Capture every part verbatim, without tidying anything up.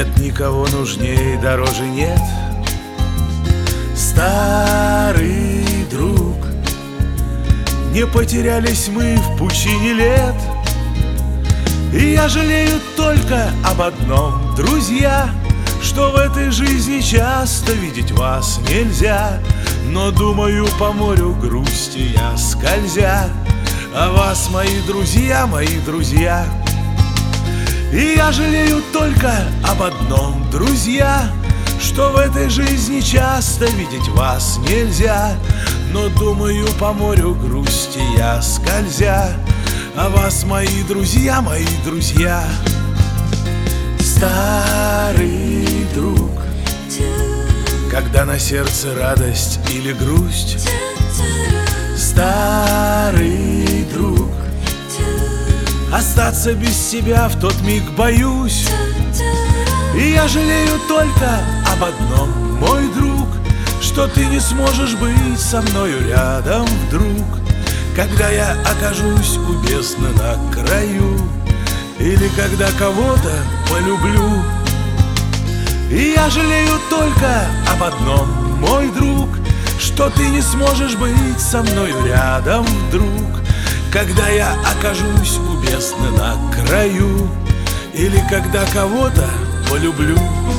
Нет никого нужнее, дороже нет. Старый друг, не потерялись мы в пучине лет. И я жалею только об одном, друзья, что в этой жизни часто видеть вас нельзя. Но думаю, по морю грусти я скользя, а вас, мои друзья, мои друзья. И я жалею только об одном, друзья, что в этой жизни часто видеть вас нельзя. Но думаю, по морю грусти я скользя, а вас, мои друзья, мои друзья. Старый друг, когда на сердце радость или грусть. Старый друг, остаться без себя в тот миг боюсь. И я жалею только об одном, мой друг, что ты не сможешь быть со мною рядом вдруг, когда я окажусь у бездны на краю, или когда кого-то полюблю. И я жалею только об одном, мой друг, что ты не сможешь быть со мною рядом вдруг, когда я окажусь у бездны на краю, или когда кого-то полюблю.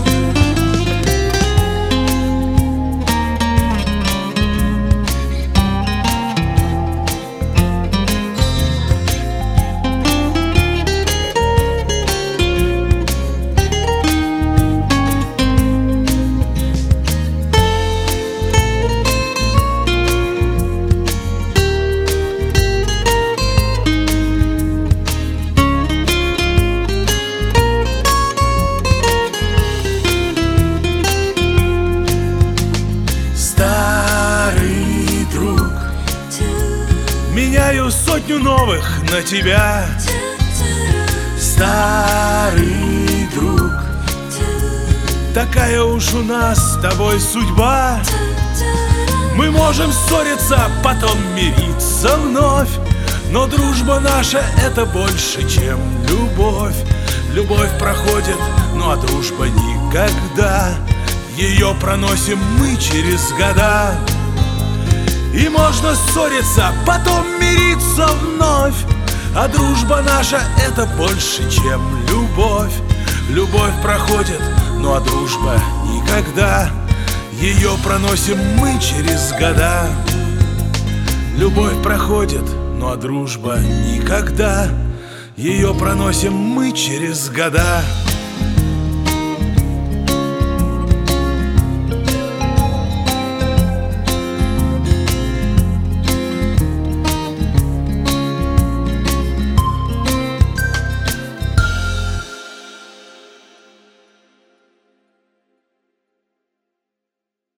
Меняю сотню новых на тебя. Старый друг, такая уж у нас с тобой судьба. Мы можем ссориться, потом мириться вновь, но дружба наша — это больше, чем любовь. Любовь проходит, ну а дружба никогда. Ее проносим мы через года. И можно ссориться, потом мириться вновь, а дружба наша — это больше, чем любовь. Любовь проходит, ну а дружба никогда. Ее проносим мы через года. Любовь проходит, ну а дружба никогда. Ее проносим мы через года.